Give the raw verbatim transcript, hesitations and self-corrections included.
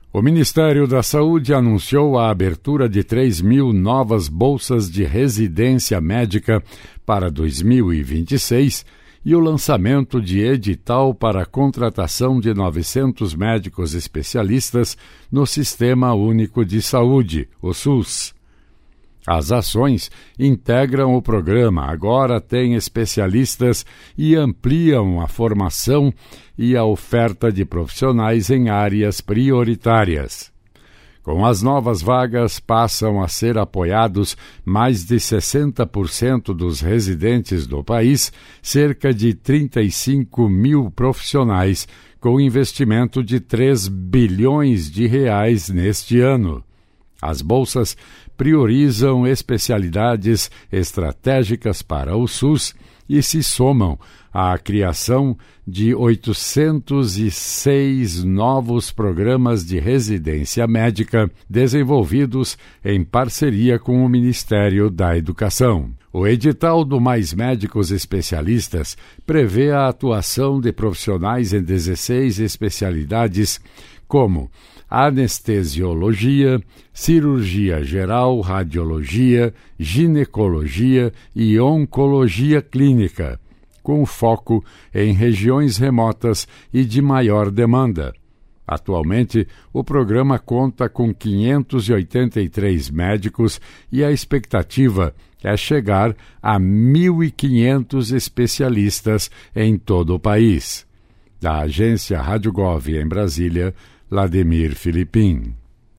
O Ministério da Saúde anunciou a abertura de três mil novas bolsas de residência médica para dois mil e vinte e seis e o lançamento de edital para a contratação de novecentos médicos especialistas no Sistema Único de Saúde, o SUS. As ações integram o programa, agora tem especialistas e ampliam a formação e a oferta de profissionais em áreas prioritárias. Com as novas vagas, passam a ser apoiados mais de sessenta por cento dos residentes do país, cerca de trinta e cinco mil profissionais, com investimento de três bilhões de reais neste ano. As bolsas priorizam especialidades estratégicas para o SUS e se somam à criação de oitocentos e seis novos programas de residência médica desenvolvidos em parceria com o Ministério da Educação. O edital do Mais Médicos Especialistas prevê a atuação de profissionais em dezesseis especialidades como anestesiologia, cirurgia geral, radiologia, ginecologia e oncologia clínica, com foco em regiões remotas e de maior demanda. Atualmente, o programa conta com quinhentos e oitenta e três médicos e a expectativa é chegar a mil e quinhentos especialistas em todo o país. Da agência Rádio Gov em Brasília, Vladimir Filipim.